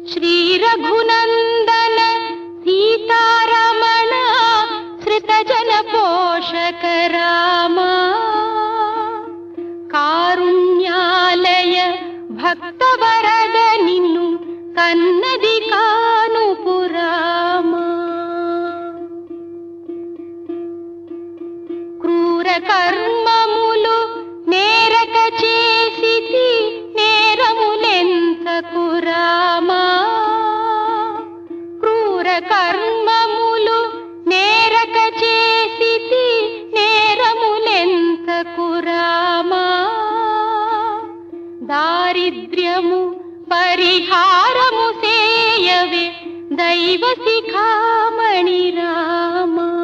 శ్రీ రఘునందన సీతారమణ శ్రితజన పోషక రామ కారుణ్యాలయ భక్తవరద నిన్ను కన్నది కానుపు రామ క్రూర కర్మములు నేరక చేసితి నేరములెంతకు రామా క్రూర కర్మములు నేరక చేసితి నేరములెంతకు రామా దారిద్ర్యము పరిహారము సేయవే దైవ శిఖామణి రామా